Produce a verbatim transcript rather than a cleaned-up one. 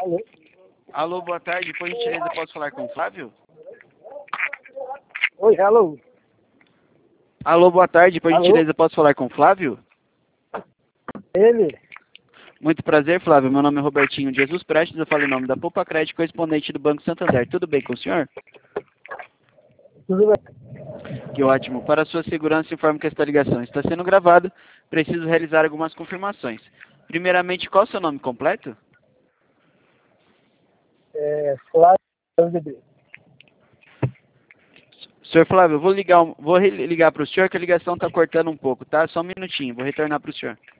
Alô? Alô, boa tarde. Por gentileza, posso falar com o Flávio? Oi, alô? Alô, boa tarde. Por Alô? gentileza, posso falar com o Flávio? Ele? Muito prazer, Flávio. Meu nome é Robertinho de Jesus Prestes. Eu falo em nome da Poupa Crédito, correspondente do Banco Santander. Tudo bem com o senhor? Tudo bem? Que ótimo. Para a sua segurança, informo que esta ligação está sendo gravada. Preciso realizar algumas confirmações. Primeiramente, qual é o seu nome completo? É, Flávio L D B. Senhor Flávio, eu vou ligar, um- vou ligar para o senhor que a ligação está cortando um pouco, tá? Só um minutinho, vou retornar para o senhor.